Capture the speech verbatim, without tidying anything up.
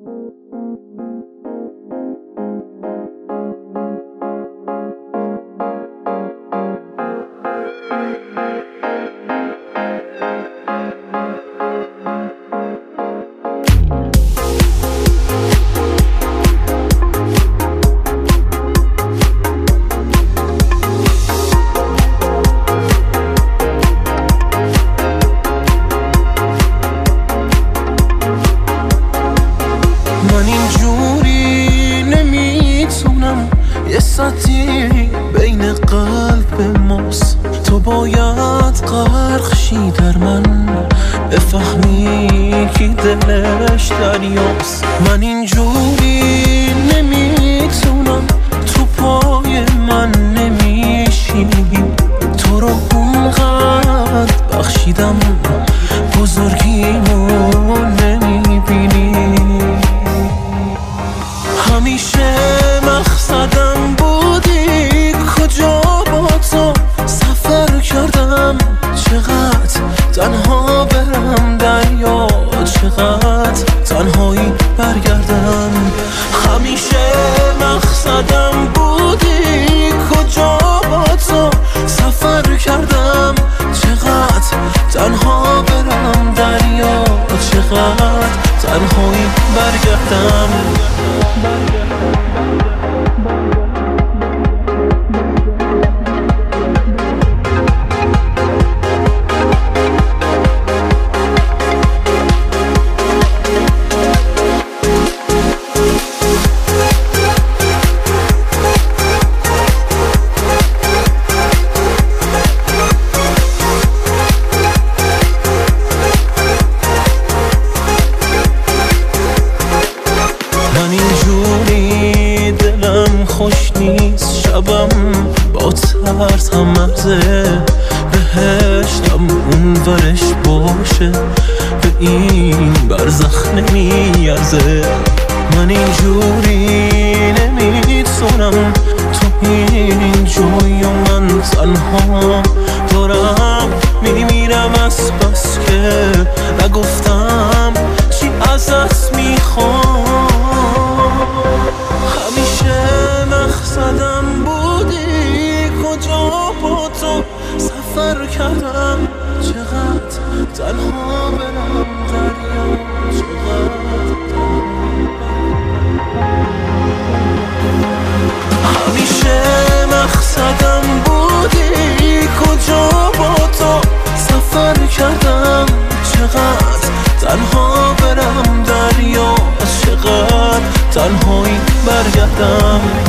یه سطحی بین قلب ماست، تو باید غرق شی در من بفهمی که دلش دریاست. من اینجوری نمیتونم، تو پای من نمیشینی، تو رو اونقدر بخشیدم بزرگیمو نمیبینی. همیشه مقصدم بودی، کجا با تو سفر کردم، چقدر تنها برم دریا، چقدر تنهایی برگردم. همیشه مقصدم بودی، کجا با تو سفر کردم، چقدر تنها برم دریا، چقدر تنهایی برگردم. خوش نیست شبم با ترس هم مرزه، بهشتم اون ورش باشه، به این برزخ نمیارزه. من اینجوری نمیتونم، تو این جوی و من تنها دارم میمیرم از بس که نگفتم چی ازت میخوام. مقصدم بودی، کجا با تو سفر کردم، چقدر تنها برم دریا، چقدر همیشه مقصدم بودی، کجا با تو سفر کردم، چقدر تنها برم دریا، چقدر تنهایی برگردم.